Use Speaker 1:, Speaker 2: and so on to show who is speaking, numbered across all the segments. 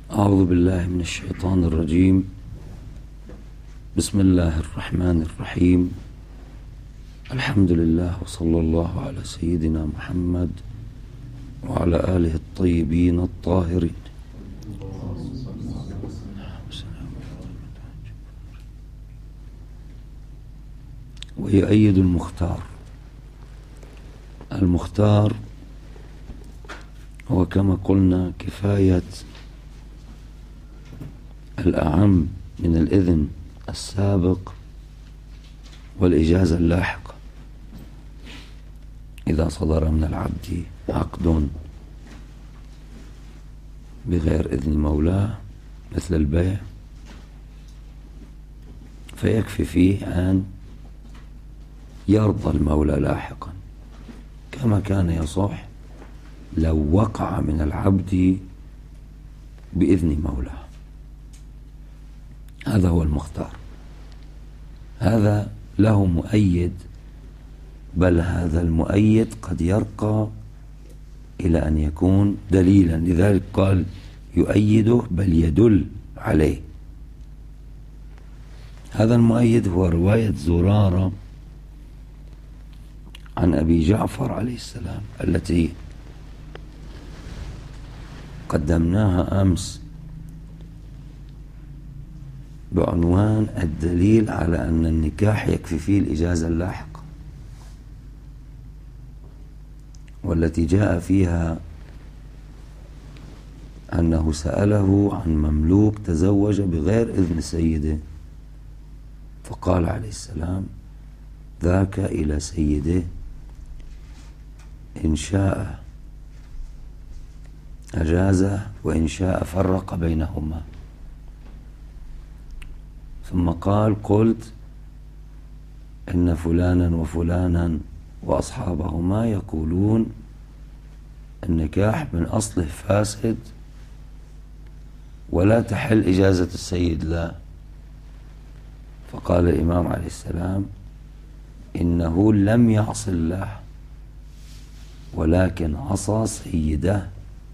Speaker 1: أعوذ بالله من الشيطان الرجيم. بسم الله الرحمن الرحيم. الحمد لله وصلى الله على سيدنا محمد وعلى آله الطيبين الطاهرين. ويؤيد المختار هو كما قلنا كفاية الأعم من الإذن السابق والإجازة اللاحقة. إذا صدر من العبد عقد بغير إذن مولاه مثل البيع فيكفي فيه أن يرضى المولى لاحقا، كما كان يصح لو وقع من العبد بإذن مولاه. هذا هو المختار، هذا له مؤيد، بل هذا المؤيد قد يرقى إلى أن يكون دليلا، لذلك قال يؤيده بل يدل عليه. هذا المؤيد هو رواية زرارة عن أبي جعفر عليه السلام التي قدمناها أمس بعنوان الدليل على أن النكاح يكفي فيه الإجازة اللاحقة، والتي جاء فيها أنه سأله عن مملوك تزوج بغير إذن سيده، فقال عليه السلام ذاك إلى سيده إن شاء أجازه وإن شاء فرق بينهما. ثم قال قلت إن فلانا وفلانا وأصحابهما يقولون النكاح من أصله فاسد ولا تحل إجازة السيد له. فقال الإمام عليه السلام إنه لم يعص الله ولكن عصى سيده،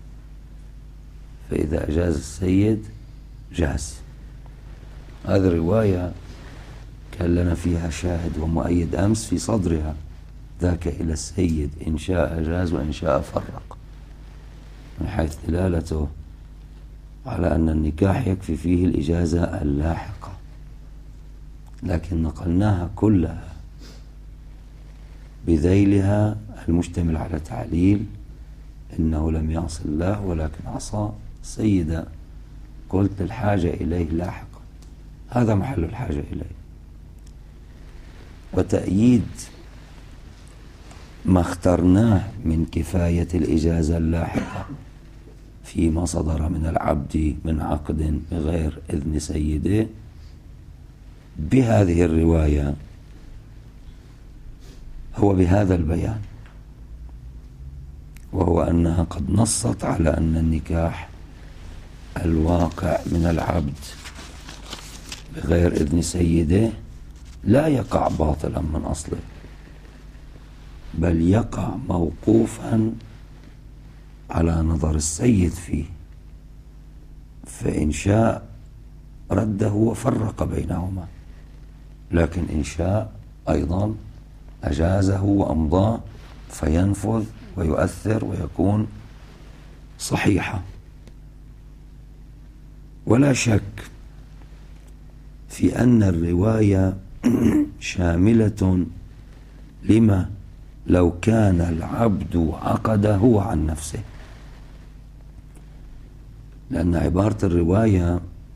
Speaker 1: فإذا أجاز السيد جاز. هذه الرواية كان لنا فيها شاهد ومؤيد أمس في صدرها، ذاك إلى السيد إن شاء أجاز وإن شاء فرق، من حيث دلالته على أن النكاح يكفي فيه الإجازة اللاحقة، لكن نقلناها كلها بذيلها المشتمل على تعليل إنه لم يعص الله ولكن عصى سيدا. قلت للحاجة إليه لاحقا، هذا محل الحاجة إليه. وتأييد ما اخترناه من كفاية الإجازة اللاحقة فيما صدر من العبد من عقد بغير إذن سيده بهذه الرواية هو بهذا البيان، وهو أنها قد نصت على أن النكاح الواقع من العبد بغير إذن سيده لا يقع باطلا من أصله، بل يقع موقوفا على نظر السيد فيه، فإن شاء رده وفرق بينهما، لكن إن شاء أيضا أجازه وأمضاه فينفذ ويؤثر ويكون صحيحا. ولا شك في أن الرواية شاملة لما لو كان العبد عقد هو عن نفسه، لأن عبارة الرواية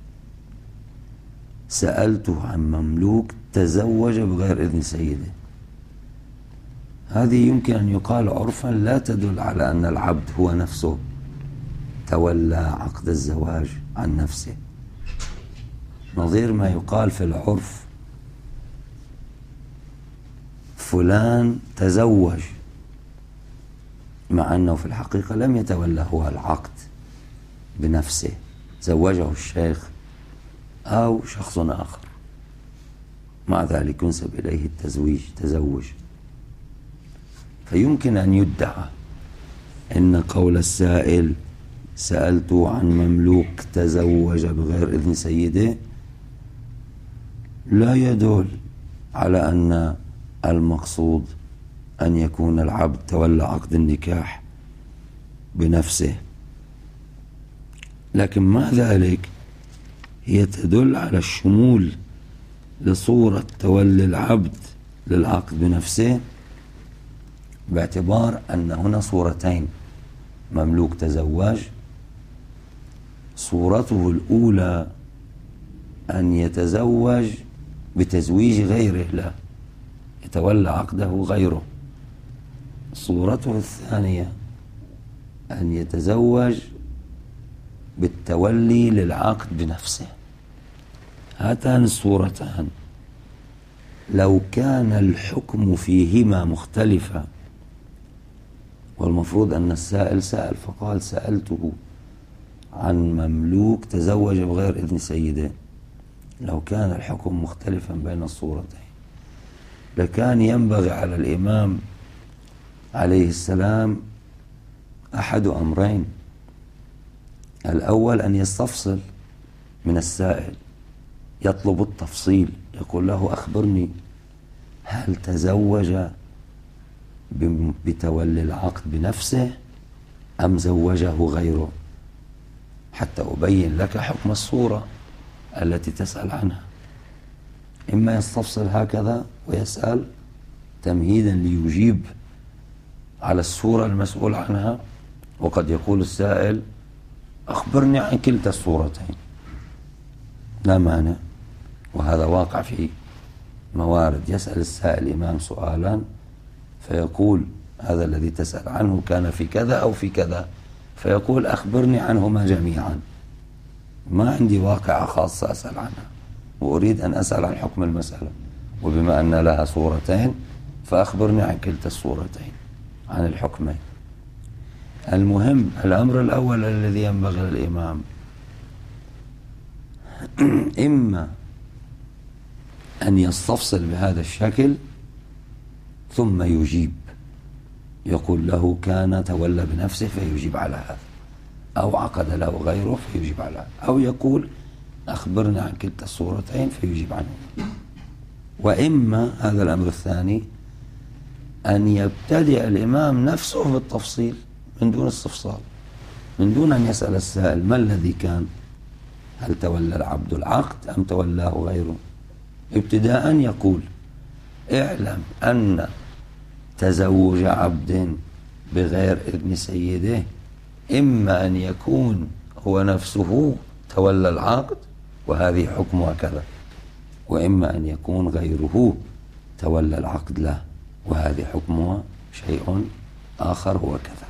Speaker 1: سألته عن مملوك تزوج بغير إذن سيده، هذه يمكن أن يقال عرفا لا تدل على أن العبد هو نفسه تولى عقد الزواج عن نفسه، نظير ما يقال في العرف فلان تزوج، مع أنه في الحقيقة لم يتولى هو العقد بنفسه، زوجه الشيخ أو شخص آخر، مع ذلك ينسب إليه تزوج. فيمكن أن يدعى إن قول السائل سألت عن مملوك تزوج بغير إذن سيده لا يدل على أن المقصود أن يكون العبد تولى عقد النكاح بنفسه، لكن مع ذلك هي تدل على الشمول لصورة تولي العبد للعقد بنفسه، باعتبار أن هنا صورتين: مملوك تزوج، صورته الأولى أن يتزوج بتزويج غيره، لا يتولى عقده غيره. صورته الثانية أن يتزوج بالتولي للعقد بنفسه. هاتان الصورتان لو كان الحكم فيهما مختلفا، والمفروض أن السائل سأل فقال سألته عن مملوك تزوج بغير إذن سيده، لو كان الحكم مختلفا بين الصورتين لكان ينبغي على الإمام عليه السلام أحد أمرين: الأول أن يستفصل من السائل، يطلب التفصيل، يقول له أخبرني هل تزوج بتولي العقد بنفسه أم زوجه غيره، حتى أبين لك حكم الصورة التي تسأل عنها. إما يستفصل هكذا ويسأل تمهيدا ليجيب على الصورة المسؤول عنها، وقد يقول السائل أخبرني عن كلتا الصورتين، لا مانع، وهذا واقع في موارد. يسأل السائل الإمام سؤالا فيقول هذا الذي تسأل عنه كان في كذا أو في كذا، فيقول أخبرني عنهما جميعا، ما عندي واقعة خاصة أسأل عنها وأريد أن أسأل عن حكم المسألة، وبما أن لها صورتين فأخبرني عن كلتا الصورتين، عن الحكمين. المهم الأمر الأول الذي ينبغي للإمام إما أن يستفصل بهذا الشكل ثم يجيب، يقول له كان تولى بنفسه فيجيب على هذا، أو عقد له غيره فيجيب على هذا، أو يقول أخبرنا عن كلتا الصورتين فيجيب عنه. وإما هذا الأمر الثاني أن يبتدئ الإمام نفسه بالتفصيل من دون استفصال، من دون أن يسأل السائل ما الذي كان، هل تولى العبد العقد أم تولاه غيره. ابتداء يقول اعلم أن تزوج عبد بغير إذن سيده إما أن يكون هو نفسه تولى العقد وهذه حكمها كذا، وإما أن يكون غيره تولى العقد له وهذه حكمها شيء آخر هو كذا.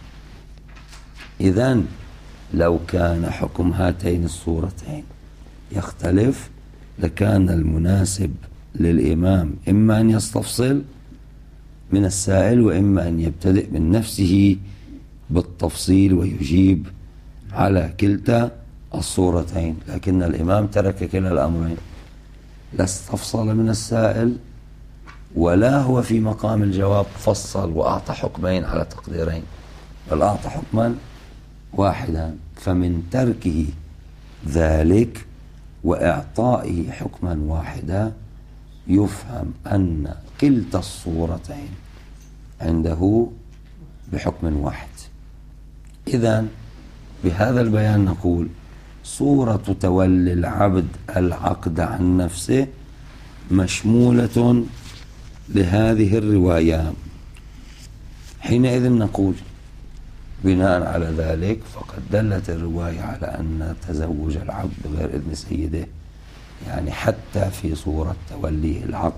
Speaker 1: إذن لو كان حكم هاتين الصورتين يختلف لكان المناسب للإمام إما أن يستفصل من السائل وإما أن يبتدئ من نفسه بالتفصيل ويجيب على كلتا الصورتين، لكن الإمام ترك كلا الأمرين، لا استفصل من السائل ولا هو في مقام الجواب فصل وأعطى حكمين على تقديرين، بل أعطى حكما واحدا. فمن تركه ذلك وإعطائه حكما واحدا يفهم أن كلتا الصورتين عنده بحكم واحد. إذن بهذا البيان نقول صورة تولي العبد العقد عن نفسه مشمولة لهذه الرواية. حينئذ نقول بناء على ذلك فقد دلت الرواية على أن تزوج العبد بغير إذن سيده، يعني حتى في صورة تولي العقد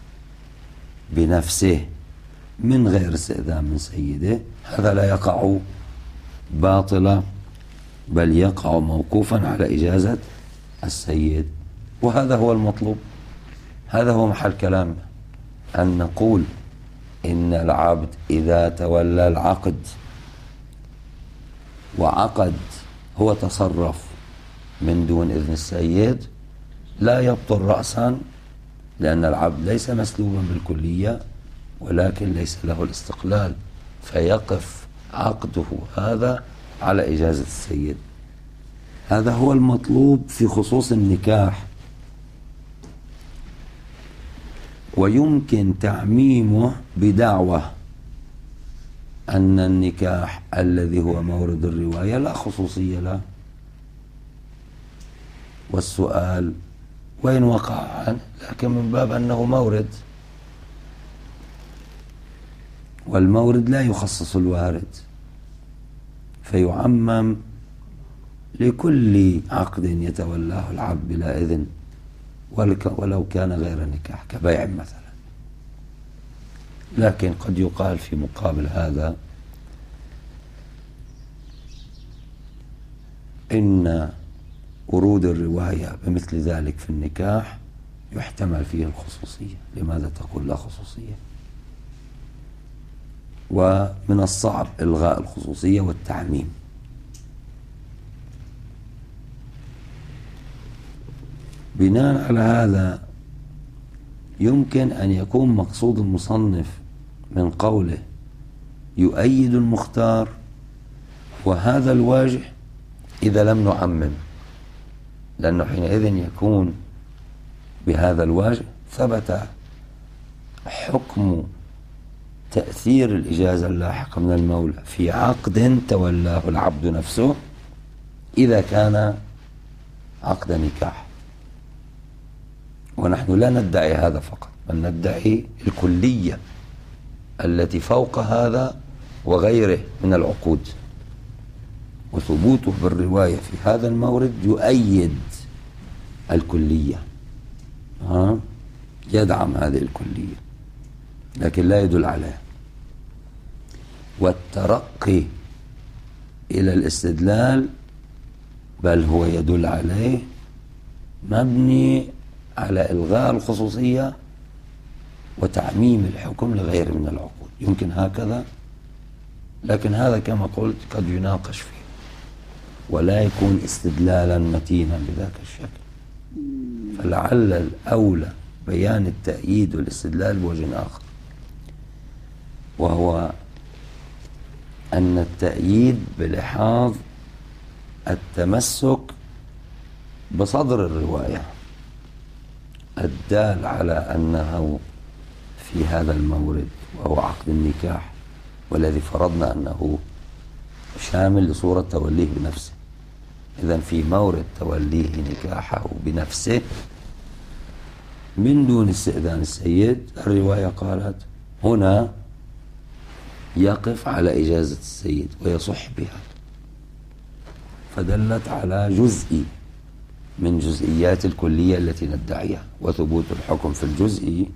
Speaker 1: بنفسه من غير استئذان من سيده، هذا لا يقع باطلا بل يقع موقوفا على إجازة السيد، وهذا هو المطلوب. هذا هو محل كلامنا، أن نقول إن العبد إذا تولى العقد وعقد هو تصرف من دون إذن السيد لا يبطل رأسا، لأن العبد ليس مسلوبا بالكلية ولكن ليس له الاستقلال، فيقف عقده هذا على إجازة السيد. هذا هو المطلوب في خصوص النكاح، ويمكن تعميمه بدعوة أن النكاح الذي هو مورد الرواية لا خصوصية له، والسؤال وين وقع عنه، لكن من باب أنه مورد، والمورد لا يخصص الوارد، فيعمم لكل عقد يتولاه العبد بلا إذن ولو كان غير نكاح كبيع مثلا. لكن قد يقال في مقابل هذا إن ورود الرواية بمثل ذلك في النكاح يحتمل فيه الخصوصية. لماذا تقول لا خصوصية؟ ومن الصعب إلغاء الخصوصية والتعميم. بناء على هذا يمكن أن يكون مقصود المصنف من قوله يؤيد المختار وهذا الواجه إذا لم نعمم، لأنه حينئذ يكون بهذا الواجه ثبت حكم تأثير الإجازة اللاحقة من المولى في عقد تولاه العبد نفسه إذا كان عقد نكاح. ونحن لا ندعي هذا فقط، بل ندعي الكلية التي فوق هذا وغيره من العقود، وثبوته بالرواية في هذا المورد يؤيد الكلية، يدعم هذه الكلية لكن لا يدل عليها. والترقي إلى الاستدلال بل هو يدل عليه مبني على إلغاء الخصوصية وتعميم الحكم لغير من العقود. يمكن هكذا، لكن هذا كما قلت قد يناقش فيه ولا يكون استدلالا متينا بذاك الشكل. فلعل الأولى بيان التأييد والاستدلال بوجه آخر، وهو أن التأييد بلحاظ التمسك بصدر الرواية الدال على أنه في هذا المورد وهو عقد النكاح، والذي فرضنا أنه شامل لصورة توليه بنفسه. إذن في مورد توليه نكاحه بنفسه من دون استئذان السيد، الرواية قالت هنا يقف على إجازة السيد ويصح بها، فدلت على جزء من جزئيات الكلية التي ندعيها. وثبوت الحكم في الجزء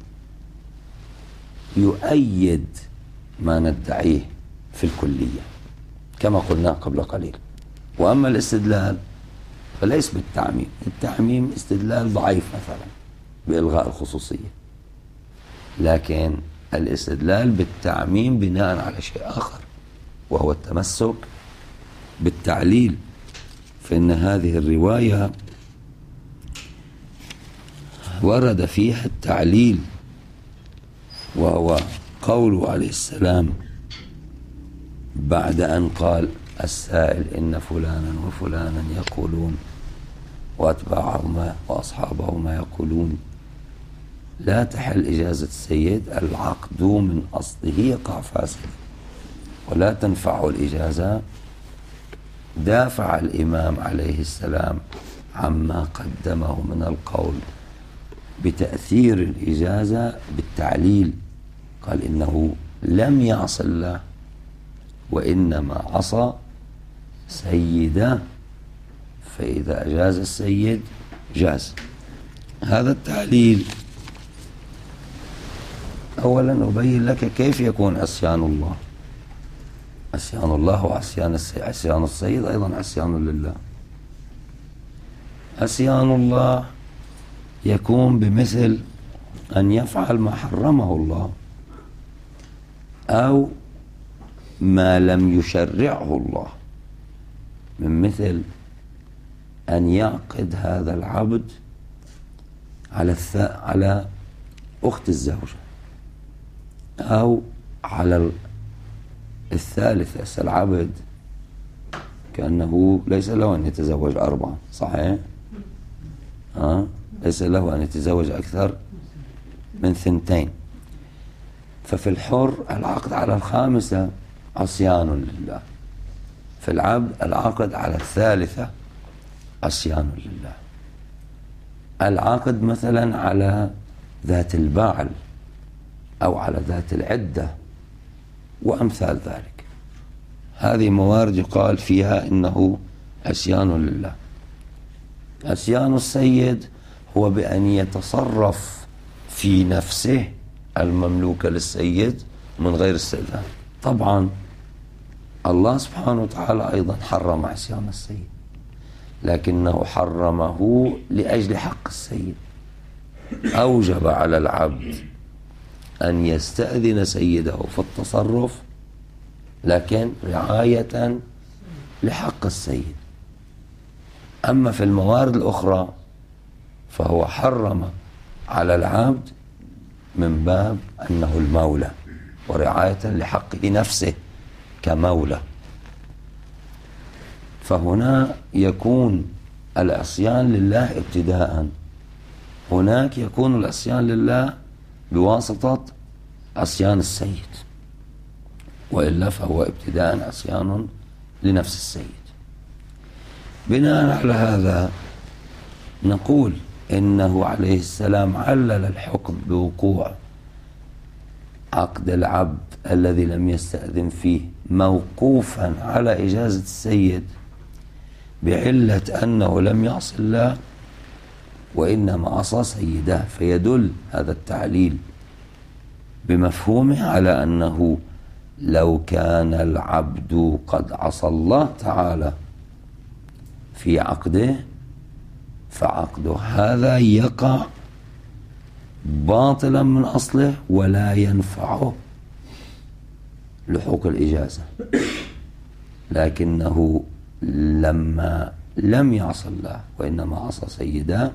Speaker 1: يؤيد ما ندعيه في الكلية كما قلنا قبل قليل. وأما الاستدلال فليس بالتعميم، التعميم استدلال ضعيف مثلا بإلغاء الخصوصية، لكن الاستدلال بالتعميم بناء على شيء آخر وهو التمسك بالتعليل. فإن هذه الرواية ورد فيها التعليل، وهو قوله عليه السلام بعد أن قال السائل إن فلانا وفلانا يقولون وأتباعهما وأصحابهما يقولون لا تحل إجازة السيد، العقد من أصله يقع فاسد ولا تنفع الإجازة. دافع الإمام عليه السلام عما قدمه من القول بتأثير الإجازة بالتعليل، قال إنه لم يعص الله وإنما عصى سيده، فإذا أجاز السيد جاز. هذا التعليل أولا أبين لك كيف يكون عصيان الله. عصيان الله وعصيان السيد أيضا عصيان لله. عصيان الله يكون بمثل أن يفعل ما حرمه الله أو ما لم يشرعه الله، من مثل أن يعقد هذا العبد على أخت الزوجة أو على الثالثة. العبد كأنه ليس له أن يتزوج 4، صحيح؟ ليس له أن يتزوج أكثر من 2. ففي الحر العقد على 5 عصيان لله، في العبد العقد على 3 عصيان لله. العقد مثلا على ذات البعل أو على ذات العدة وأمثال ذلك، هذه موارد يقال فيها إنه عصيان لله. عصيان السيد هو بأن يتصرف في نفسه المملوكة للسيد من غير استئذان. طبعا الله سبحانه وتعالى أيضا حرم عصيان السيد، لكنه حرمه لأجل حق السيد. أوجب على العبد أن يستأذن سيده في التصرف، لكن رعاية لحق السيد. أما في الموارد الأخرى فهو حرم على العبد من باب أنه المولى ورعاية لحقه نفسه كمولى. فهنا يكون العصيان لله ابتداء، هناك يكون العصيان لله بواسطة عصيان السيد، وإلا فهو ابتداء عصيان لنفس السيد. بناء على هذا نقول إنه عليه السلام علل الحكم بوقوع عقد العبد الذي لم يستأذن فيه موقوفا على إجازة السيد بعلة أنه لم يعص الله وإنما عصى سيده، فيدل هذا التعليل بمفهومه على أنه لو كان العبد قد عصى الله تعالى في عقده فعقده هذا يقع باطلا من أصله ولا ينفعه لحوق الإجازة. لكنه لما لم يعص الله وإنما عصى سيده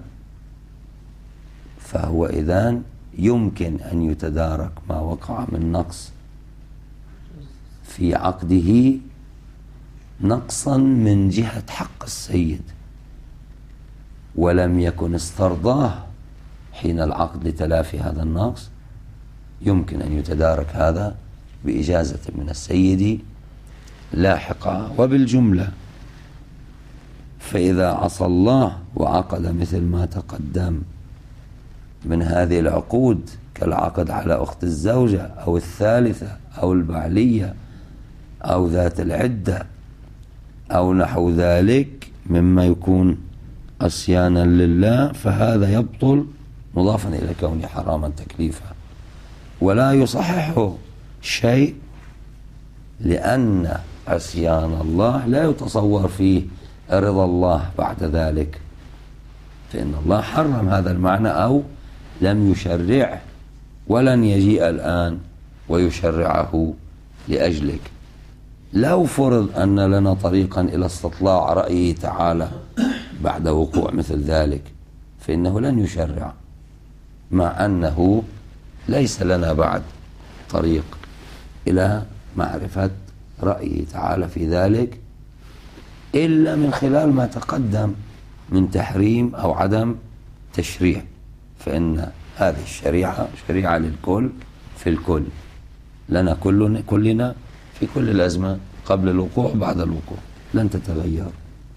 Speaker 1: فهو إذن يمكن أن يتدارك ما وقع من نقص في عقده نقصا من جهة حق السيد، ولم يكن استرضاه حين العقد لتلافي هذا النقص، يمكن أن يتدارك هذا بإجازة من السيد لاحقا. وبالجملة فإذا عصى الله وعقد مثل ما تقدم من هذه العقود كالعقد على أخت الزوجة أو الثالثة أو البعلية أو ذات العدة أو نحو ذلك مما يكون عصيانا لله، فهذا يبطل مضافا إلى كونه حراما تكليفا، ولا يصححه شيء، لأن عصيان الله لا يتصور فيه رضا الله بعد ذلك، فإن الله حرم هذا المعنى أو لم يشرعه ولن يجيء الآن ويشرعه لأجلك. لو فرض أن لنا طريقا إلى استطلاع رأيه تعالى بعد وقوع مثل ذلك فإنه لن يشرع، مع أنه ليس لنا بعد طريق إلى معرفة رأيه تعالى في ذلك إلا من خلال ما تقدم من تحريم أو عدم تشريع، فإن هذه الشريعة شريعة للكل في الكل، لنا كلنا في كل الأزمان قبل الوقوع بعد الوقوع لن تتغير.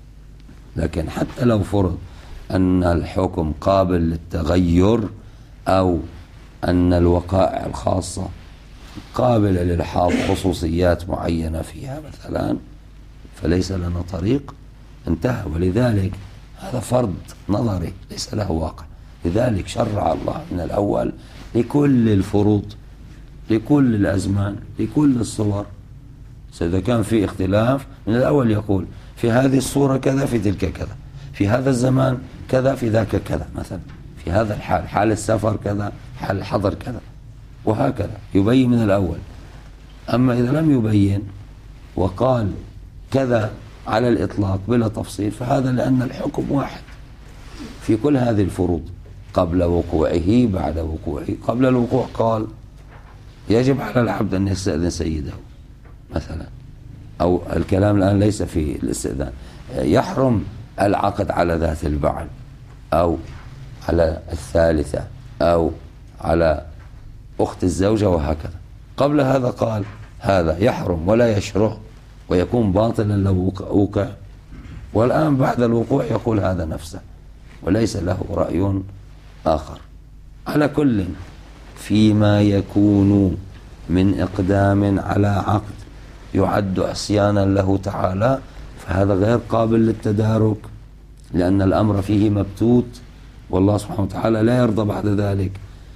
Speaker 1: لكن حتى لو فرض أن الحكم قابل للتغير أو أن الوقائع الخاصة قابلة للحاظ خصوصيات معينة فيها مثلا، فليس لنا طريق، انتهى. ولذلك هذا فرض نظري ليس له واقع، لذلك شرع الله من الأول لكل الفروض لكل الأزمان لكل الصور. إذا كان في اختلاف من الأول يقول في هذه الصورة كذا في تلك كذا، في هذا الزمان كذا في ذاك كذا، مثلا في هذا الحال حال السفر كذا حال الحضر كذا، وهكذا يبين من الأول. أما إذا لم يبين وقال كذا على الإطلاق بلا تفصيل فهذا لأن الحكم واحد في كل هذه الفروض قبل وقوعه بعد وقوعه. قبل الوقوع قال يجب على العبد أن يستأذن سيده مثلا، أو الكلام الآن ليس في الاستئذان، يحرم العقد على ذات البعل أو على الثالثة أو على أخت الزوجة وهكذا. قبل هذا قال هذا يحرم ولا يشرع ويكون باطلا لو وقع، والآن بعد الوقوع يقول هذا نفسه وليس له رأي آخر. على كل فيما يكون من إقدام على عقد يعد عصيانا له تعالى فهذا غير قابل للتدارك، لأن الأمر فيه مبتوت والله سبحانه وتعالى لا يرضى بعد ذلك،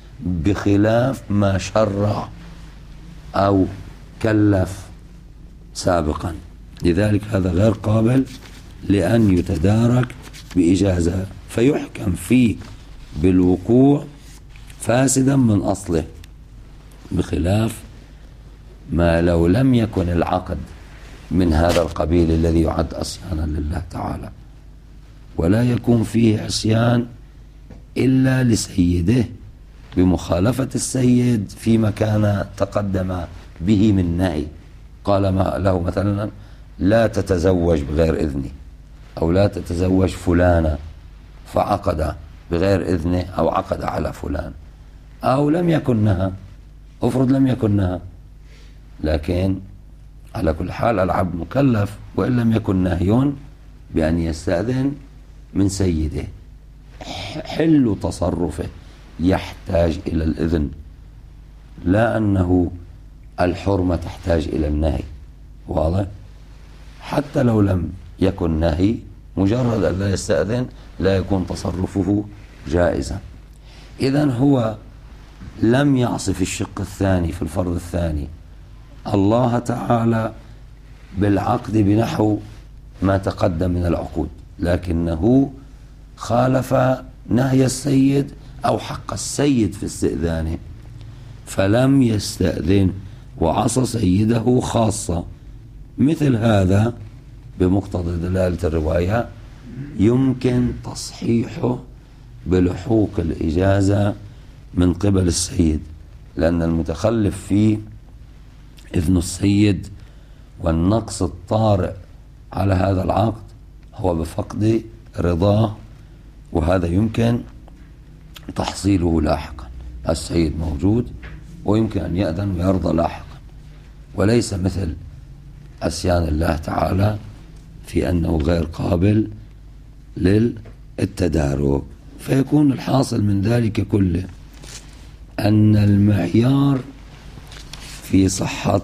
Speaker 1: بخلاف ما شرع أو كلف سابقا. لذلك هذا غير قابل لأن يتدارك بإجازة، فيحكم فيه بالوقوع فاسدا من أصله، بخلاف ما لو لم يكن العقد من هذا القبيل الذي يعد عصيانا لله تعالى، ولا يكون فيه عصيان إلا لسيده بمخالفة السيد فيما كان تقدم به من نهي. قال له مثلا لا تتزوج بغير إذني، أو لا تتزوج فلانة، فعقد بغير إذنه أو عقد على فلان، أو لم يكن نهى، أفرض لم يكن نهى، لكن على كل حال العبد مكلف وإن لم يكن نهي بأن يستأذن من سيده. حل تصرفه يحتاج إلى الإذن، لا أنه الحرمة تحتاج إلى النهي، واضح؟ حتى لو لم يكن نهي مجرد أن لا يستأذن لا يكون تصرفه جائزا. إذن هو لم يعصف الشق الثاني في الفرض الثاني الله تعالى بالعقد بنحو ما تقدم من العقود، لكنه خالف نهي السيد أو حق السيد في استئذانه فلم يستأذن وعصى سيده خاصة. مثل هذا بمقتضى دلالة الرواية يمكن تصحيحه بلحوق الإجازة من قبل السيد، لأن المتخلف فيه إذن السيد، والنقص الطارئ على هذا العقد هو بفقد رضاه، وهذا يمكن تحصيله لاحقا. السيد موجود ويمكن أن يأذن ويرضى لاحقا، وليس مثل عصيان الله تعالى في أنه غير قابل للتدارك. فيكون الحاصل من ذلك كله أن المعيار في صحة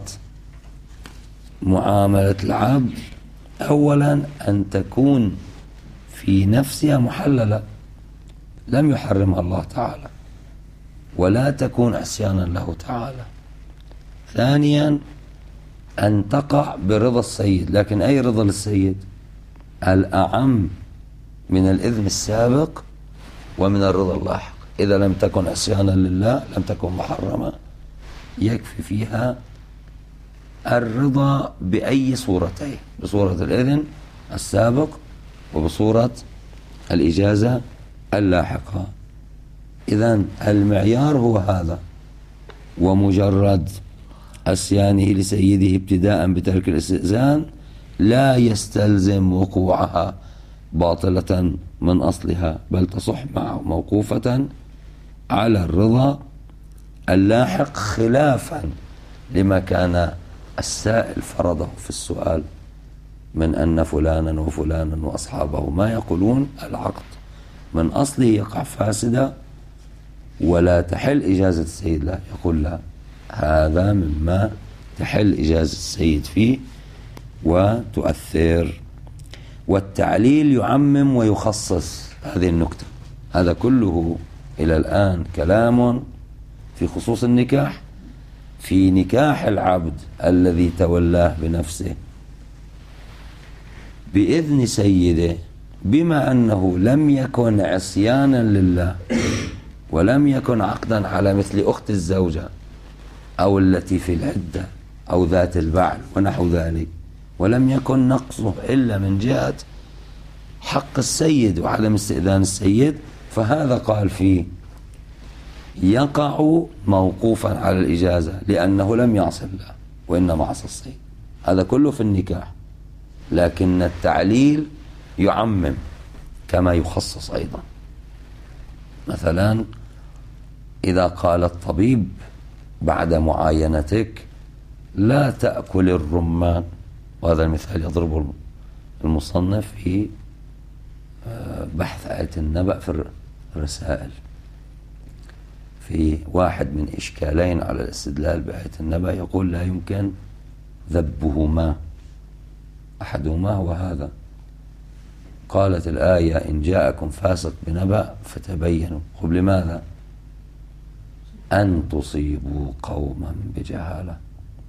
Speaker 1: معاملة العبد أولا أن تكون في نفسها محللة لم يحرمها الله تعالى ولا تكون عصيانا له تعالى. ثانيا أن تقع برضا السيد، لكن أي رضا للسيد؟ الأعم من الإذن السابق ومن الرضا اللاحق. إذا لم تكن عصيانا لله لم تكن محرمة، يكفي فيها الرضا بأي صورتين، بصورة الإذن السابق وبصورة الإجازة اللاحقة. إذن المعيار هو هذا، ومجرد عصيانه لسيده ابتداء بترك الاستئذان لا يستلزم وقوعها باطلة من أصلها، بل تصح معه موقوفة على الرضا اللاحق، خلافا لما كان السائل فرضه في السؤال من أن فلانا وفلانا وأصحابه ما يقولون العقد من أصله يقع فاسدا ولا تحل إجازة السيد له، يقول لا، هذا مما تحل إجازة السيد فيه وتؤثر. والتعليل يعمم ويخصص هذه النكتة. هذا كله إلى الآن كلام في خصوص النكاح، في نكاح العبد الذي تولاه بنفسه بإذن سيده، بما أنه لم يكن عصيانا لله ولم يكن عقدا على مثل أخت الزوجة أو التي في العدة أو ذات البعل ونحو ذلك، ولم يكن نقصه إلا من جهة حق السيد وعدم استئذان السيد، فهذا قال فيه يقع موقوفا على الإجازة لأنه لم يعص الله وإنما عصى السيد. هذا كله في النكاح، لكن التعليل يعمم كما يخصص أيضا. مثلا إذا قال الطبيب بعد معاينتك لا تأكل الرمان، وهذا المثال يضرب المصنف في بحث آية النبأ في الرسائل، في واحد من إشكالين على الاستدلال بآية النبأ، يقول لا يمكن ذبهما، أحدهما هو هذا. قالت الآية إن جاءكم فاسق بنبأ فتبينوا، قل لماذا؟ أن تصيبوا قوما بجهالة،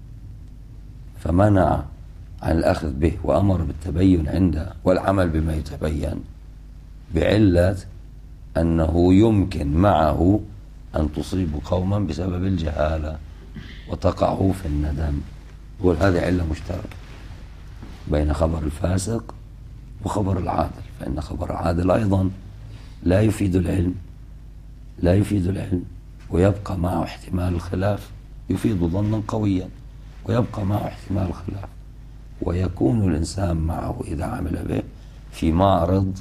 Speaker 1: فمنع عن الأخذ به وأمر بالتبين عنده والعمل بما يتبين، بعلة أنه يمكن معه أن تصيبوا قوما بسبب الجهالة وتقعوا في الندم. يقول هذه علة مشتركة بين خبر الفاسق وخبر العادل، فإن خبر العادل أيضا لا يفيد العلم، لا يفيد العلم، ويبقى معه احتمال الخلاف، يفيد ظنا قويا ويبقى معه احتمال الخلاف، ويكون الإنسان معه إذا عمل به في معرض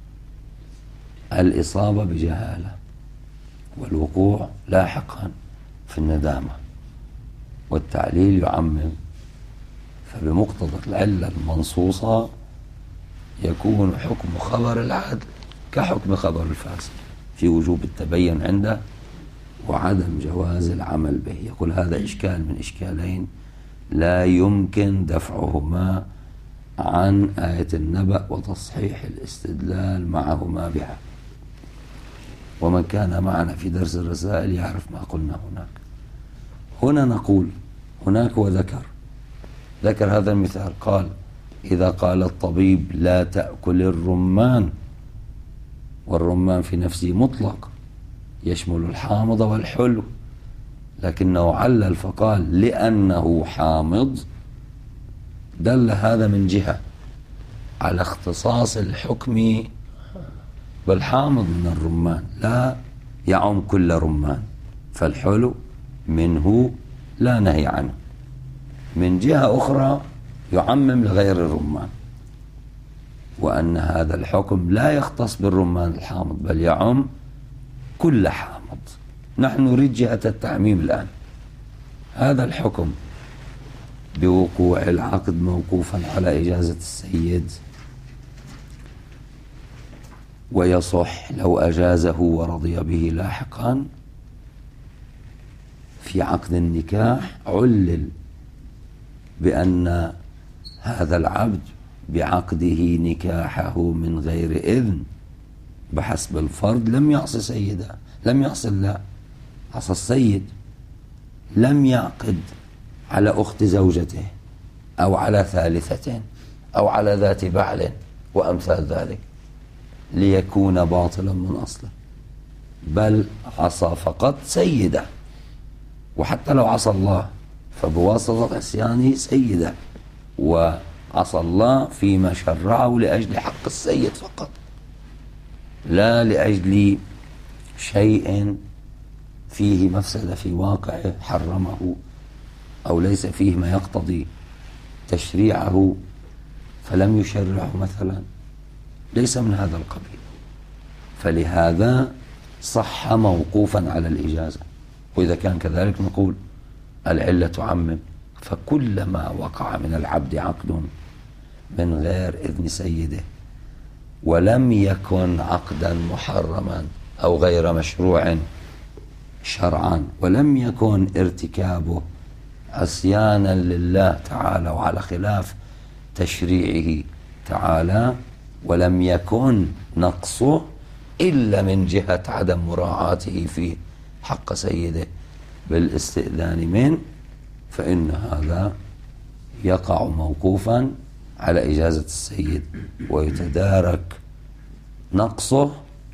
Speaker 1: الإصابة بجهالة والوقوع لاحقا في الندامة، والتعليل يعمم. فبمقتضى العلة المنصوصة يكون حكم خبر العادل كحكم خبر الفاسق في وجوب التبين عنده وعدم جواز العمل به. يقول هذا إشكال من إشكالين لا يمكن دفعهما عن آية النبأ وتصحيح الاستدلال معهما بها. ومن كان معنا في درس الرسائل يعرف ما قلنا هناك. هنا نقول هناك هو ذكر هذا المثال، قال إذا قال الطبيب لا تأكل الرمان، والرمان في نفسه مطلق يشمل الحامض والحلو، لكنه علل فقال لأنه حامض، دل هذا من جهة على اختصاص الحكم بالحامض من الرمان، لا يعم كل رمان، فالحلو منه لا نهي عنه. من جهة أخرى يعمم لغير الرمان، وأن هذا الحكم لا يختص بالرمان الحامض بل يعم كل حامض. نحن نريد جهة التعميم الآن. هذا الحكم بوقوع العقد موقوفا على إجازة السيد، ويصح لو أجازه ورضي به لاحقا في عقد النكاح، علل بأن هذا العبد بعقده نكاحه من غير إذن بحسب الفرض لم يعصي سيده، لم يعصي الله، عصى السيد. لم يعقد على أخت زوجته أو على ثالثة أو على ذات بعل وأمثال ذلك ليكون باطلا من أصله، بل عصى فقط سيده. وحتى لو عصى الله فبواسطة عصيانه سيده، وعصى الله فيما شرعه لأجل حق السيد فقط، لا لأجل شيء فيه مفسدة في واقعه حرمه أو ليس فيه ما يقتضي تشريعه فلم يشرعه مثلا، ليس من هذا القبيل. فلهذا صح موقوفا على الإجازة. وإذا كان كذلك نقول العلة تعمم، فكلما وقع من العبد عقد من غير إذن سيده ولم يكن عقدا محرما أو غير مشروع شرعا، ولم يكن ارتكابه عصيانا لله تعالى وعلى خلاف تشريعه تعالى، ولم يكن نقصه إلا من جهة عدم مراعاته في حق سيده بالاستئذان منه، فإن هذا يقع موقوفا على إجازة السيد، ويتدارك نقصه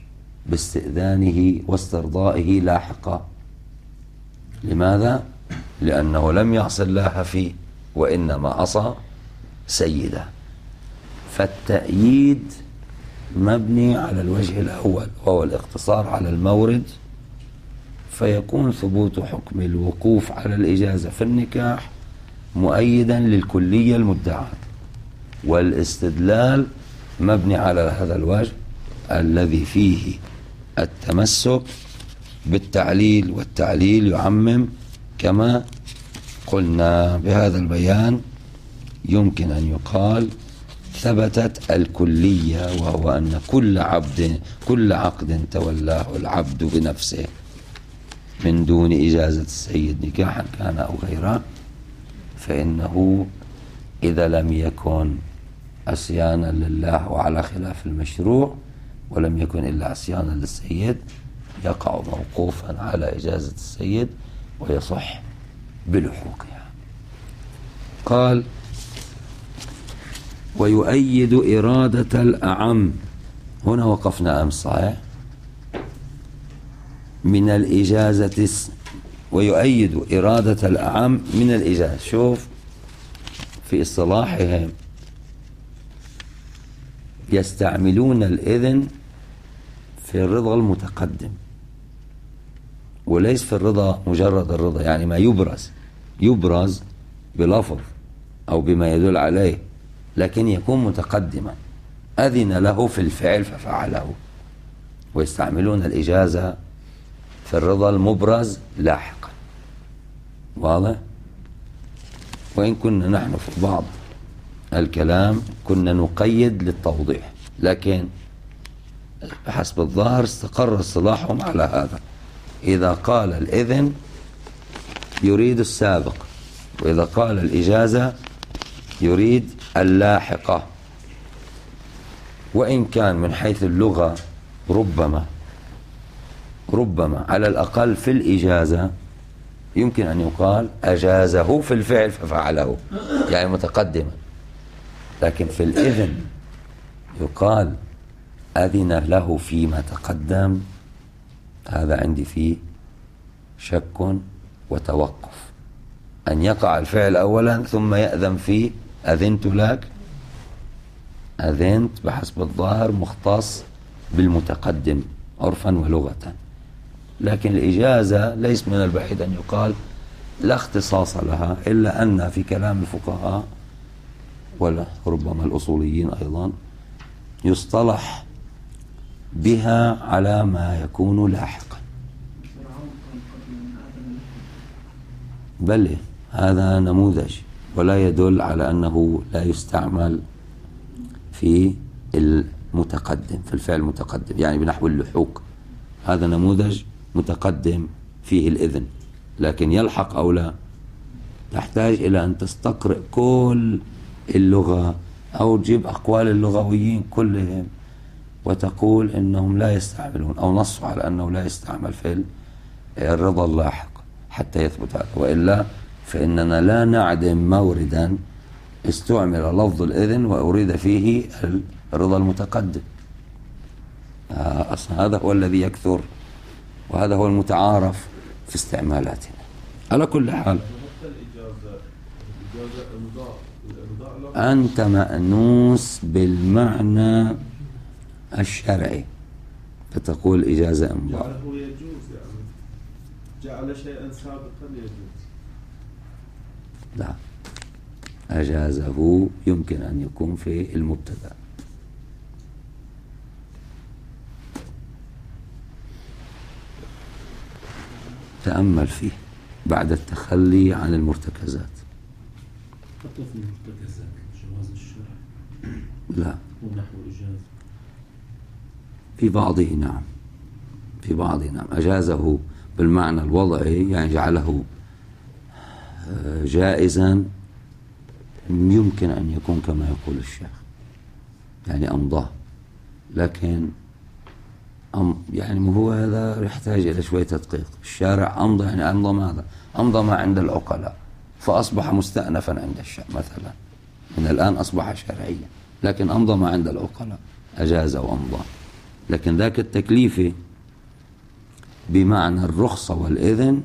Speaker 1: باستئذانه واسترضائه لاحقا. لماذا؟ لأنه لم يعص الله فيه وإنما عصى سيده. فالتأييد مبني على الوجه الأول وهو الاقتصار على المورد، فيكون ثبوت حكم الوقوف على الإجازة في النكاح مؤيدا للكلية المدعاة، والاستدلال مبني على هذا الوجه الذي فيه التمسك بالتعليل، والتعليل يعمم كما قلنا. بهذا البيان يمكن أن يقال ثبتت الكلية، وهو أن كل عقد تولاه العبد بنفسه من دون إجازة السيد نكاحا كان أو غيره، فإنه إذا لم يكن عصيانا لله وعلى خلاف المشروع، ولم يكن إلا عصيانا للسيد، يقع موقوفا على إجازة السيد ويصح بلحوقها. قال: ويؤيد إرادة الأعم. هنا وقفنا أمس صحيح؟ من الإجازة، ويؤيد إرادة الأعم من الإجازة. شوف في اصطلاحهم يستعملون الإذن في الرضا المتقدم، وليس في الرضا مجرد الرضا، يعني ما يبرز بلفظ أو بما يدل عليه، لكن يكون متقدما، أذن له في الفعل ففعله. ويستعملون الإجازة في الرضا المبرز لاحقا. واضح؟ وإن كنا نحن في بعض الكلام كنا نقيد للتوضيح، لكن بحسب الظاهر استقر اصطلاحهم على هذا. إذا قال الإذن يريد السابق، وإذا قال الإجازة يريد اللاحقة. وإن كان من حيث اللغة ربما على الأقل في الإجازة يمكن أن يقال أجازه في الفعل ففعله، يعني متقدما. لكن في الإذن يقال أذن له فيما تقدم، هذا عندي فيه شك وتوقف. أن يقع الفعل أولا ثم يأذن فيه أذنت لك، أذنت بحسب الظاهر مختص بالمتقدم عرفا ولغة. لكن الإجازة ليس من البعيد أن يقال لا اختصاص لها، إلا أن في كلام الفقهاء ولا ربما الأصوليين أيضا يصطلح بها على ما يكون لاحقا. بل هذا نموذج ولا يدل على أنه لا يستعمل في المتقدم، في الفعل المتقدم، يعني بنحو اللحوق. هذا نموذج متقدم فيه الإذن، لكن يلحق أو لا تحتاج إلى أن تستقرئ كل اللغة أو تجيب أقوال اللغويين كلهم وتقول إنهم لا يستعملون أو نصوا على أنه لا يستعمل في الرضا اللاحق حتى يثبت هذا. وإلا فإننا لا نعدم موردا استعمل لفظ الإذن وأريد فيه الرضا المتقدم. أصلا هذا هو الذي يكثر، وهذا هو المتعارف في استعمالاتنا. على كل حال أنت مأنوس بالمعنى الشرعي فتقول إجازة إمضاء.
Speaker 2: جعله يجوز، يعني جعل شيئا سابقا يجوز.
Speaker 1: لا، أجازه يمكن أن يكون في المبتدأ. تأمل فيه بعد التخلي عن المرتكزات.
Speaker 3: حتى في المرتكزات جواز الشرع
Speaker 1: لا،
Speaker 3: ونحو إجازة
Speaker 1: في بعضه نعم، في بعضه نعم. أجازه بالمعنى الوضعي، يعني جعله جائزا، يمكن أن يكون كما يقول الشيخ يعني أمضاه. لكن يعني هو هذا يحتاج إلى شوية تدقيق. الشارع أمضى، يعني أمضى ماذا؟ أمضى ما عند العقلاء فأصبح مستأنفا عند الشارع مثلا، من الآن أصبح شرعيا، لكن أمضى ما عند العقلاء، أجاز وأمضى. لكن ذاك التكليف بمعنى الرخصة والإذن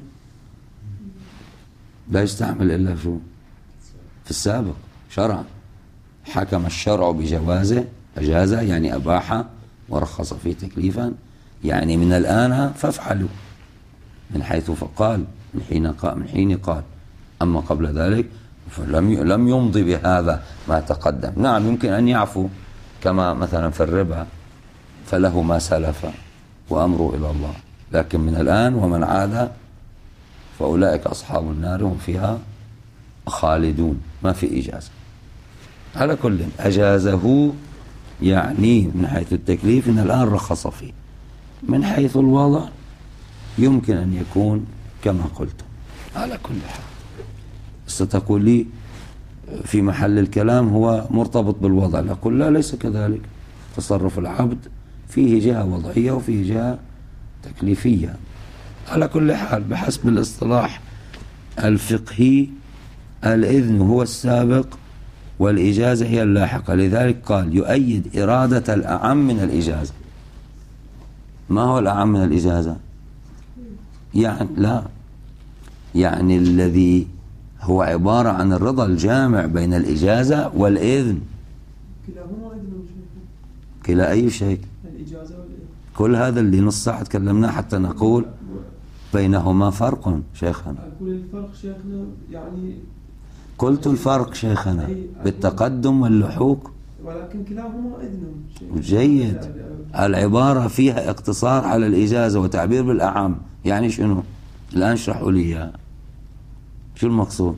Speaker 1: لا يستعمل إلا في السابق شرعا. حكم الشرع بجوازه، أجازه يعني أباح ورخص فيه تكليفا، يعني من الآن فافعلوا، من حيث فقال، من حين قال. أما قبل ذلك لم يمضي بهذا ما تقدم. نعم يمكن أن يعفو، كما مثلا في الربا فله ما سلف وأمره إلى الله، لكن من الآن ومن عاد فأولئك أصحاب النار هم فيها خالدون، ما في إجازة. على كل أجازه يعني من حيث التكليف إن الآن رخص فيه، من حيث الوضع يمكن أن يكون كما قلت. على كل حال ستقول لي في محل الكلام هو مرتبط بالوضع، نقول لا ليس كذلك. تصرف العبد فيه جهة وضعية وفيه جهة تكليفية. على كل حال بحسب الاصطلاح الفقهي الإذن هو السابق والإجازة هي اللاحقة، لذلك قال يؤيد إرادة الأعم من الإجازة. ما هو الأعم من الإجازة؟ يعني لا، يعني الذي هو عبارة عن الرضا الجامع بين الإجازة والإذن.
Speaker 2: كلاهما إذن،
Speaker 1: كلا أي شيء،
Speaker 2: الإجازة والإذن،
Speaker 1: كل هذا اللي نص ساعة تكلمناه حتى نقول بينهما فرق شيخنا.
Speaker 2: أقول الفرق شيخنا يعني
Speaker 1: قلت الفرق شيخنا بالتقدم واللحوق،
Speaker 2: ولكن كلاهما إذن.
Speaker 1: جيد. العبارة فيها اقتصار على الإجازة وتعبير بالأعم، يعني شنو؟ الآن اشرحوا لي إياه. شو المقصود؟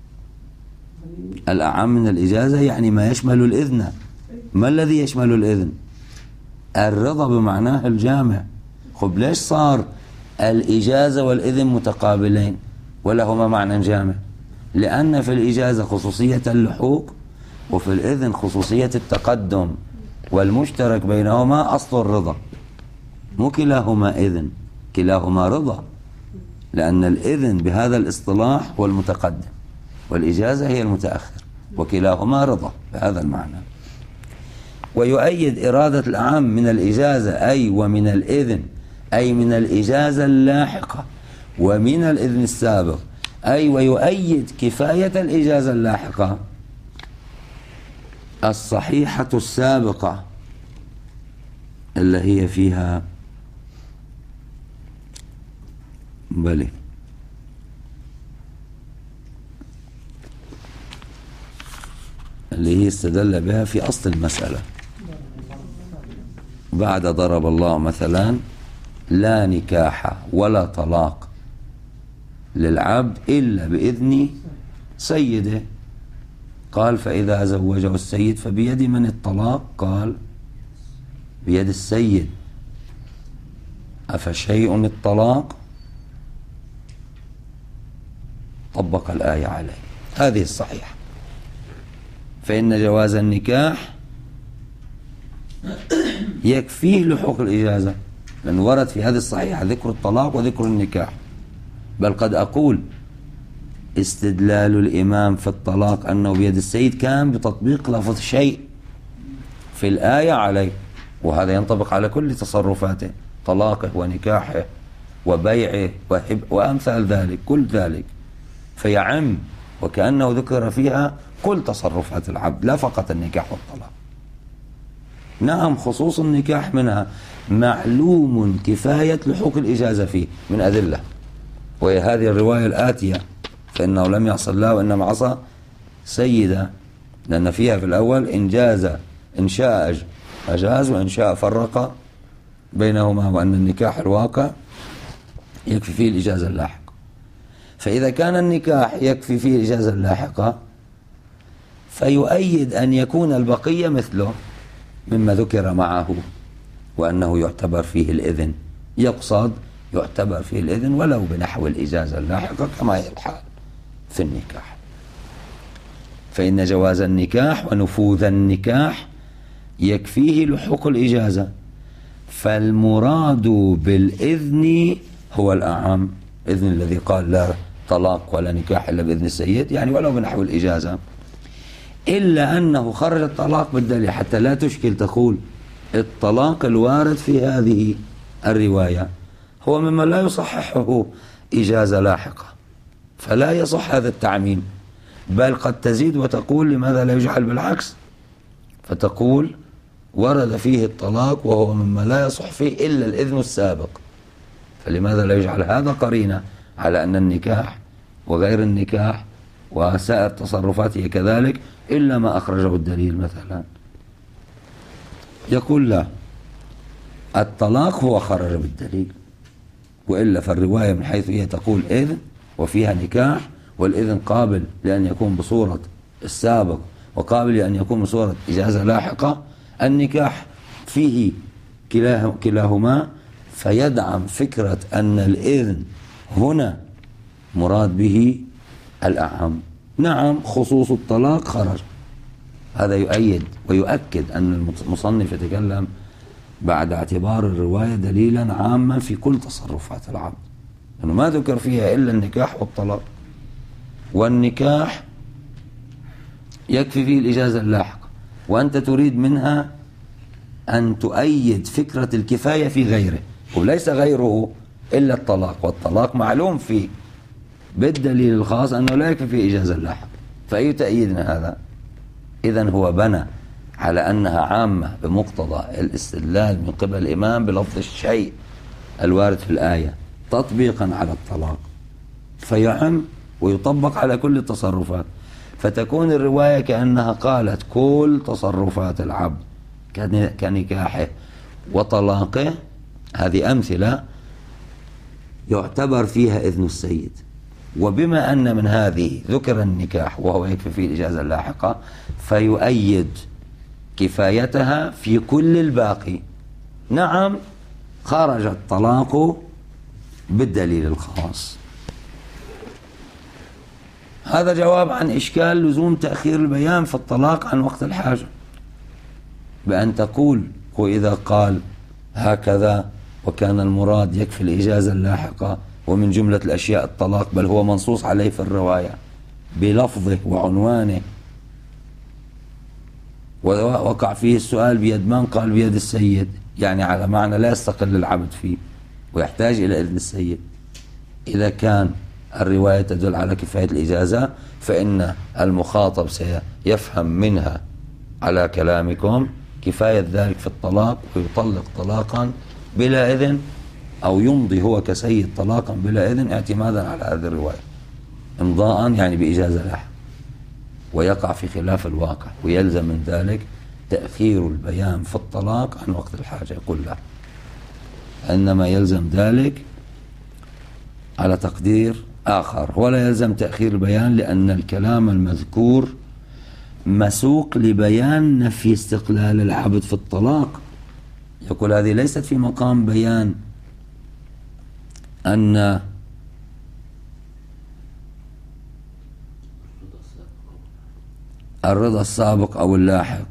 Speaker 1: الأعم من الإجازة يعني ما يشمل الإذن. ما الذي يشمل الإذن؟ الرضا بمعناه الجامع. خب ليش صار الإجازة والإذن متقابلين ولهما معنى جامع؟ لأن في الإجازة خصوصية اللحوق وفي الإذن خصوصية التقدم، والمشترك بينهما أصل الرضا. مو كلاهما إذن، كلاهما رضا، لأن الإذن بهذا الاصطلاح هو المتقدم والإجازة هي المتأخر، وكلاهما رضا بهذا المعنى. ويؤيد إرادة الأعم من الإجازة أي ومن الإذن، أي من الإجازة اللاحقة ومن الإذن السابق، أي ويؤيد كفاية الإجازة اللاحقة الصحيحة السابقة اللي هي فيها بلي اللي هي استدل بها في أصل المسألة بعد ضرب الله مثلا لا نكاح ولا طلاق للعبد إلا بإذن سيده. قال فإذا زوجه السيد فبيد من الطلاق؟ قال بيد السيد. أفشيء الطلاق؟ طبق الآية عليه. هذه الصحيحة. فإن جواز النكاح يكفيه لحوق الإجازة، لأن ورد في هذه الصحيحة ذكر الطلاق وذكر النكاح. بل قد أقول استدلال الإمام في الطلاق أنه بيد السيد كان بتطبيق لفظ شيء في الآية عليه، وهذا ينطبق على كل تصرفاته، طلاقه ونكاحه وبيعه وأمثال ذلك، كل ذلك فيعم، وكأنه ذكر فيها كل تصرفات العبد لا فقط النكاح والطلاق. نعم خصوص النكاح منها معلوم كفاية لحوق الإجازة فيه من أدلة، وهي هذه الرواية الآتية فإنه لم يعص الله وإنما عصى سيدا، لأن فيها في الأول إن شاء أجاز وإن شاء فرق بينهما، وأن النكاح الواقع يكفي فيه الإجازة اللاحقة. فإذا كان النكاح يكفي فيه الإجازة اللاحقة فيؤيد أن يكون البقية مثله مما ذكر معه، وأنه يعتبر فيه الإذن، يقصد يعتبر فيه الإذن ولو بنحو الإجازة اللاحقة كما هي الحال في النكاح. فإن جواز النكاح ونفوذ النكاح يكفيه لحوق الإجازة، فالمراد بالإذن هو الأعم، إذن الذي قال لا طلاق ولا نكاح إلا بإذن السيد، يعني ولو بنحو الإجازة، إلا أنه خرج الطلاق بالدليل حتى لا تشكل تقول الطلاق الوارد في هذه الرواية هو مما لا يصححه إجازة لاحقة، فلا يصح هذا التعميم، بل قد تزيد وتقول لماذا لا يجعل بالعكس، فتقول ورد فيه الطلاق وهو مما لا يصح فيه إلا الإذن السابق، فلماذا لا يجعل هذا قرينة على أن النكاح وغير النكاح وسائر تصرفاته كذلك إلا ما أخرجه الدليل مثلا. يقول لا، الطلاق هو خرج بالدليل، وإلا فالرواية من حيث هي تقول إذن وفيها نكاح، والإذن قابل لأن يكون بصورة السابق وقابل لأن يكون بصورة إجازة لاحقة. النكاح فيه كلاهما، فيدعم فكرة أن الإذن هنا مراد به الأعم. نعم خصوص الطلاق خرج، هذا يؤيد ويؤكد أن المصنف يتكلم بعد اعتبار الرواية دليلا عاما في كل تصرفات العبد، لأنه ما ذكر فيها إلا النكاح والطلاق، والنكاح يكفي فيه الإجازة اللاحقة، وأنت تريد منها أن تؤيد فكرة الكفاية في غيره، وليس غيره إلا الطلاق، والطلاق معلوم فيه بالدليل الخاص أنه لا يكفي فيه إجازة لاحقة، فأي تأييدنا هذا؟ إذن هو بنى على أنها عامة بمقتضى الاستدلال من قبل الإمام بلفظ الشيء الوارد في الآية تطبيقا على الطلاق، فيعم ويطبق على كل التصرفات، فتكون الرواية كأنها قالت كل تصرفات العبد كنكاحه وطلاقه، هذه أمثلة يعتبر فيها إذن السيد. وبما أن من هذه ذكر النكاح وهو يكفي فيه الإجازة اللاحقة، فيؤيد كفايتها في كل الباقي. نعم خرج الطلاق بالدليل الخاص. هذا جواب عن إشكال لزوم تأخير البيان في الطلاق عن وقت الحاجة، بأن تقول وإذا قال هكذا وكان المراد يكفي الإجازة اللاحقة ومن جملة الأشياء الطلاق، بل هو منصوص عليه في الرواية بلفظه وعنوانه، ووقع فيه السؤال بيد من؟ قال بيد السيد، يعني على معنى لا يستقل العبد فيه ويحتاج إلى إذن السيد. إذا كان الرواية تدل على كفاية الإجازة فإن المخاطب سيفهم منها على كلامكم كفاية ذلك في الطلاق، ويطلق طلاقا بلا إذن، أو يمضي هو كسيد طلاقا بلا إذن اعتمادا على هذه الرواية، امضاء يعني بإجازة لاحقة، ويقع في خلاف الواقع، ويلزم من ذلك تأخير البيان في الطلاق عن وقت الحاجة. يقول لا، إنما يلزم ذلك على تقدير آخر، ولا يلزم تأخير البيان لأن الكلام المذكور مسوق لبيان نفي استقلال العبد في الطلاق. يقول هذه ليست في مقام بيان أن الرضا السابق أو اللاحق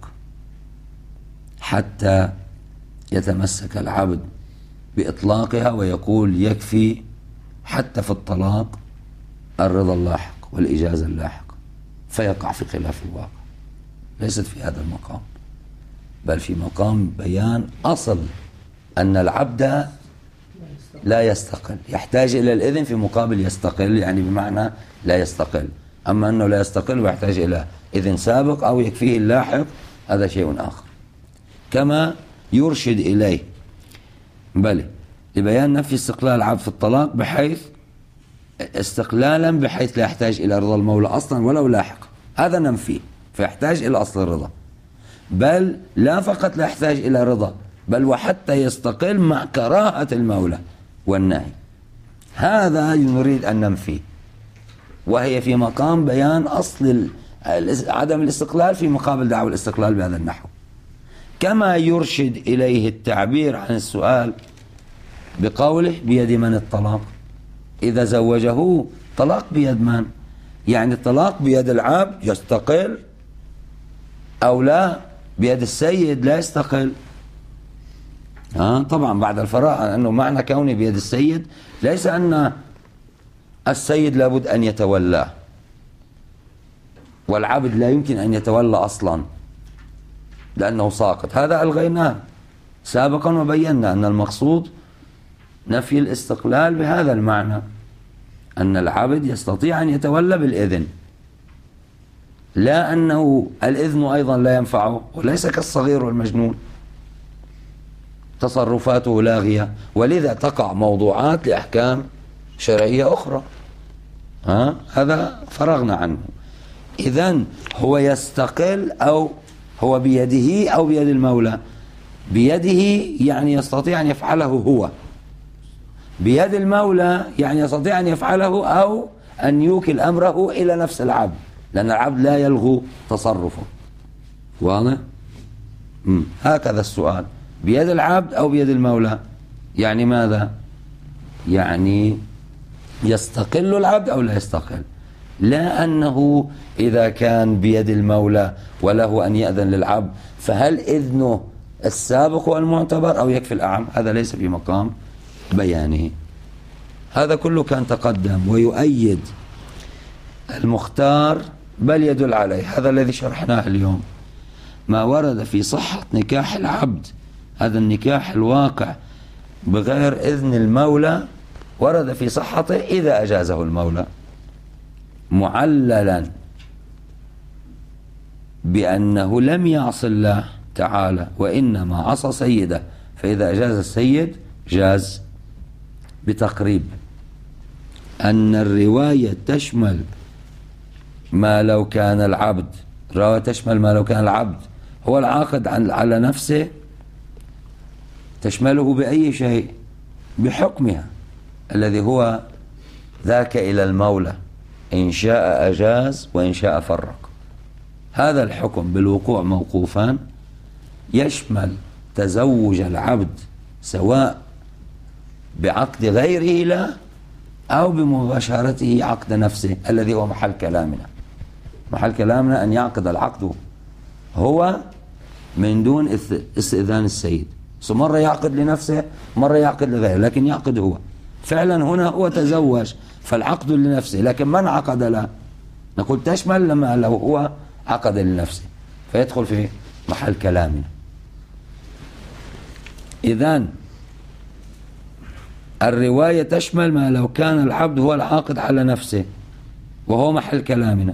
Speaker 1: حتى يتمسك العبد بإطلاقها ويقول يكفي حتى في الطلاق الرضا اللاحق والإجازة اللاحقة، فيقع في خلاف الواقع. ليست في هذا المقام، بل في مقام بيان أصل أن العبد لا يستقل، يحتاج إلى الإذن في مقابل يستقل، يعني بمعنى لا يستقل. أما أنه لا يستقل ويحتاج إلى إذن سابق أو يكفيه اللاحق هذا شيء آخر، كما يرشد إليه بل لبيان نفي استقلال العبد في الطلاق بحيث استقلالا بحيث لا يحتاج إلى رضا المولى أصلا ولو لاحق، هذا ننفيه فيحتاج إلى أصل الرضا، بل لا فقط لا يحتاج إلى رضا بل وحتى يستقل مع كراهة المولى والنهي، هذا نريد أن ننفيه، وهي في مقام بيان أصل عدم الاستقلال في مقابل دعوى الاستقلال بهذا النحو. كما يرشد إليه التعبير عن السؤال بقوله بيد من الطلاق، إذا زوجه طلاق بيد من؟ يعني الطلاق بيد العبد يستقل أو لا؟ بيد السيد لا يستقل. طبعا بعد الفراغ أنه معنى كونه بيد السيد ليس أن السيد لابد أن يتولاه، والعبد لا يمكن أن يتولى أصلا لأنه ساقط، هذا ألغيناه سابقا وبينا أن المقصود نفي الاستقلال بهذا المعنى، أن العبد يستطيع أن يتولى بالإذن، لا أنه الإذن أيضا لا ينفعه، وليس كالصغير والمجنون تصرفاته لاغية، ولذا تقع موضوعات لأحكام شرعية أخرى. هذا فرغنا عنه. إذن هو يستقل أو هو بيده أو بيد المولى. بيده يعني يستطيع أن يفعله هو، بيد المولى يعني يستطيع أن يفعله أو أن يوكل أمره إلى نفس العبد، لأن العبد لا يلغو تصرفه. واضح؟ هكذا السؤال، بيد العبد أو بيد المولى. يعني ماذا؟ يعني يستقل العبد أو لا يستقل؟ لا أنه إذا كان بيد المولى وله أن يأذن للعبد فهل إذنه السابق والمعتبر أو يكفي الأعم؟ هذا ليس في مقام بيانه. هذا كله كان تقدم ويؤيد المختار بل يدل عليه. هذا الذي شرحناه اليوم، ما ورد في صحة نكاح العبد، هذا النكاح الواقع بغير إذن المولى، ورد في صحته إذا أجازه المولى معللا بأنه لم يعص الله تعالى وإنما عصى سيده، فإذا أجاز السيد جاز. بتقريب أن الرواية تشمل ما لو كان العبد، الرواية تشمل ما لو كان العبد هو العاقد على نفسه، تشمله بأي شيء؟ بحكمها الذي هو ذاك إلى المولى، إن شاء أجاز وإن شاء فرق. هذا الحكم بالوقوع موقوفا يشمل تزوج العبد سواء بعقد غيره له أو بمباشرته عقد نفسه الذي هو محل كلامنا. محل كلامنا أن يعقد العقد هو من دون استئذان السيد. مرة يعقد لنفسه مرة يعقد لغيره، لكن يعقد هو. فعلا هنا هو تزوج فالعقد لنفسه، لكن من عقد له؟ نقول تشمل لما لو هو عقد لنفسه، فيدخل في محل كلامنا. إذن الرواية تشمل ما لو كان العبد هو العاقد على نفسه وهو محل كلامنا،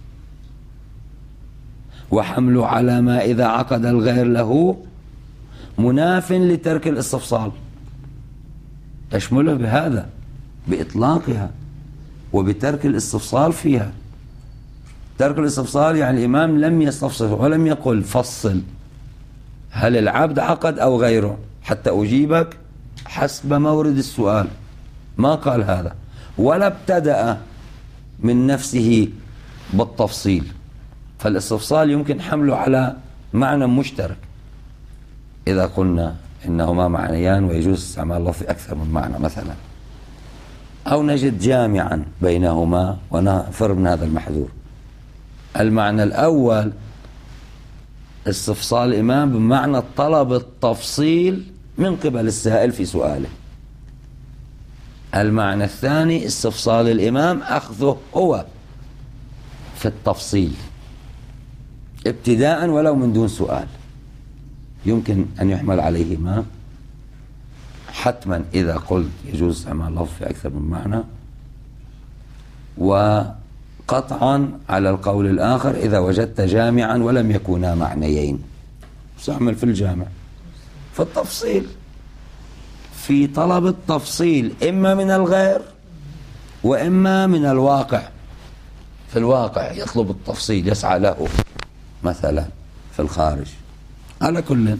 Speaker 1: وحمله على ما إذا عقد الغير له مناف لترك الاستفصال، تشمله بهذا بإطلاقها وبترك الاستفصال فيها. ترك الاستفصال يعني الإمام لم يستفصل ولم يقل فصل هل العبد عقد أو غيره حتى أجيبك حسب مورد السؤال، ما قال هذا، ولا ابتدأ من نفسه بالتفصيل. فالاستفصال يمكن حمله على معنى مشترك إذا قلنا إنهما معنيان ويجوز استعمال اللفظ أكثر من معنى مثلا، أو نجد جامعا بينهما ونفر من هذا المحذور. المعنى الأول استفصال الإمام بمعنى طلب التفصيل من قبل السائل في سؤاله. المعنى الثاني استفصال الإمام أخذه هو في التفصيل ابتداء ولو من دون سؤال. يمكن أن يحمل عليهما حتما إذا قلت يجوز استعمال اللفظ في أكثر من معنى، وقطعا على القول الآخر إذا وجدت جامعا ولم يكونا معنيين، استعمل في الجامع في التفصيل، في طلب التفصيل إما من الغير وإما من الواقع. في الواقع يطلب التفصيل يسعى له مثلا في الخارج. على كل،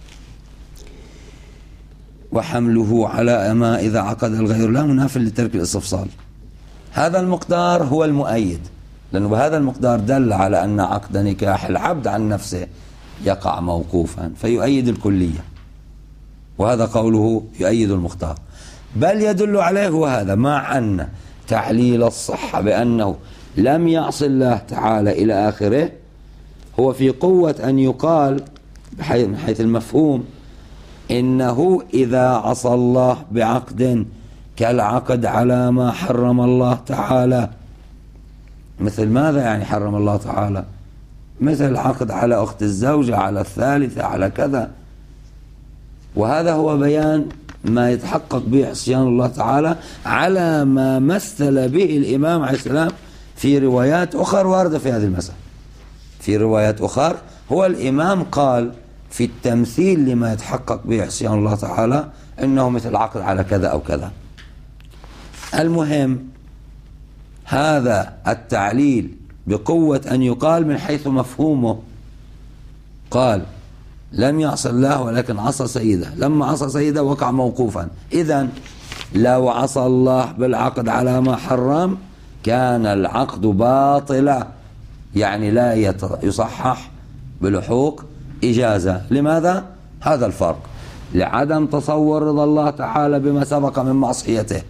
Speaker 1: وحمله على ما إذا عقد الغير لا مناف لترك الاستفصال. هذا المقدار هو المؤيد، لأنه بهذا المقدار دل على أن عقد نكاح العبد عن نفسه يقع موقوفا فيؤيد الكلية، وهذا قوله يؤيد المختار. بل يدل عليه هذا مع أن تعليل الصحة بأنه لم يعص الله تعالى إلى آخره هو في قوة أن يقال من حيث المفهوم إنه إذا عصى الله بعقد كالعقد على ما حرم الله تعالى. مثل ماذا يعني حرم الله تعالى؟ مثل العقد على أخت الزوجة، على الثالثة، على كذا. وهذا هو بيان ما يتحقق به عصيان الله تعالى على ما مثل به الإمام عليه السلام في روايات أخرى واردة في هذه المسألة. في روايات أخرى هو الإمام قال في التمثيل لما يتحقق به عصيان الله تعالى إنه مثل العقد على كذا أو كذا. المهم هذا التعليل بقوة أن يقال من حيث مفهومه. قال لم يعص الله ولكن عصى سيده، لما عصى سيده وقع موقوفا. إذن لو عصى الله بالعقد على ما حرم كان العقد باطلا، يعني لا يصحح بلحوق إجازة. لماذا؟ هذا الفرق، لعدم تصور رضا الله تعالى بما سبق من معصيته.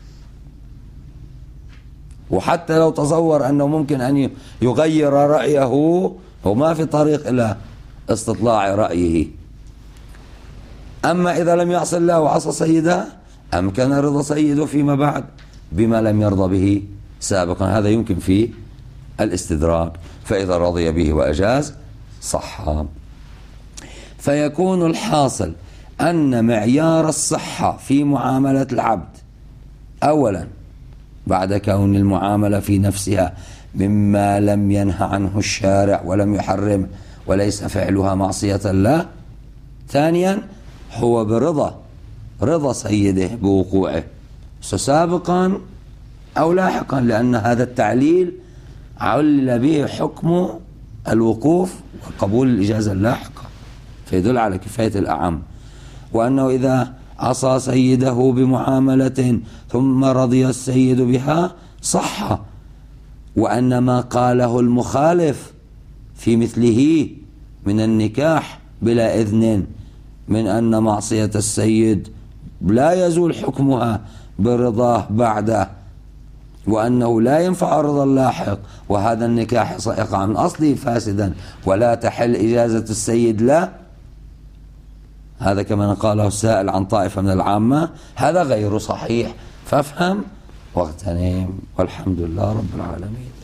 Speaker 1: وحتى لو تصور أنه ممكن أن يغير رأيه وما في طريق إلى استطلاع رأيه. أما إذا لم يعص الله وعصى سيده أمكن رضا سيده فيما بعد بما لم يرضى به سابقا. هذا يمكن فيه الاستدراك، فإذا رضي به وأجاز صح. فيكون الحاصل أن معيار الصحة في معاملة العبد أولا بعد كون المعاملة في نفسها مما لم ينهى عنه الشارع ولم يحرمه وليس فعلها معصية له. ثانيا هو رضا سيده بوقوعه سابقا أو لاحقا، لأن هذا التعليل علل به حكم الوقوف وقبول الإجازة اللاحقة، فيدل على كفاية الأعم. وأنه إذا عصى سيده بمعاملة ثم رضي السيد بها صح، وأن ما قاله المخالف في مثله من النكاح بلا إذن من أن معصية السيد لا يزول حكمها برضاه بعده، وأنه لا ينفع رضا اللاحق، وهذا النكاح يقع من أصله فاسدا ولا تحل إجازة السيد له. هذا كما قاله السائل عن طائفة من العامة، هذا غير صحيح. فافهم واغتنم، والحمد لله رب العالمين.